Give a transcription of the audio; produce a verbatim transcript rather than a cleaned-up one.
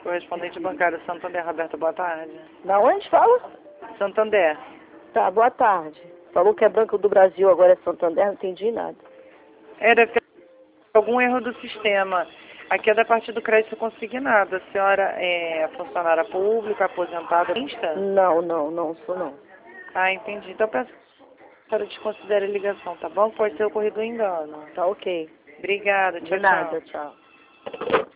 Correspondente bancário Santander, Roberta, boa tarde. Da onde fala? Santander. Tá, boa tarde. Falou que é Banco do Brasil, agora é Santander, não entendi nada. É, deve ter algum erro do sistema. Aqui é da parte do crédito consignado. A senhora é funcionária pública, aposentada? Não, não, não sou não. Ah, entendi. Então peço que a senhora desconsidere a ligação, tá bom? Pode ter ocorrido um engano. Tá ok. Obrigada, De tchau, nada, tchau. tchau.